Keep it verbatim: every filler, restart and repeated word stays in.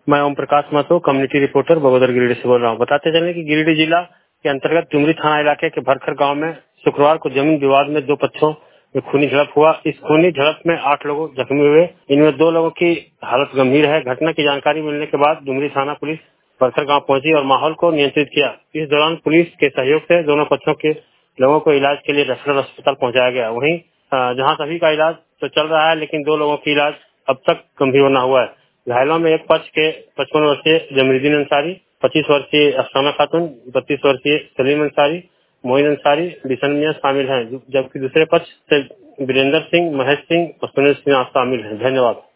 मैं Om Prakash Mahato, community reporter Bagodar Giridih से बोल रहा हूँ। बताते चले कि गिरिडीह जिला के अंतर्गत डुमरी थाना इलाके के भरखर गांव में शुक्रवार को जमीन विवाद में दो पक्षों में खूनी झड़प हुआ। इस खूनी झड़प में आठ लोग जख्मी हुए, इनमें दो लोगों की हालत गंभीर है। घटना की जानकारी मिलने के बाद डुमरी थाना पुलिस भरखर गाँव पहुंची और माहौल को नियंत्रित किया। इस दौरान पुलिस के सहयोग से दोनों पक्षों के लोगों को इलाज के लिए रेफरल अस्पताल पहुंचाया गया। वहीं जहां सभी का इलाज तो चल रहा है, लेकिन दो लोगों की इलाज अब तक गंभीर बना हुआ है। घायलों में एक पक्ष के पचपन वर्षीय जमरुद्दीन अंसारी, पच्चीस वर्षीय अफसाना खातून, बत्तीस वर्षीय सलीम अंसारी, मोइन अंसारी, बिशन मियां शामिल हैं, जबकि दूसरे पक्ष से वीरेंद्र सिंह, महेश सिंह और सुनील सिंह शामिल हैं। धन्यवाद।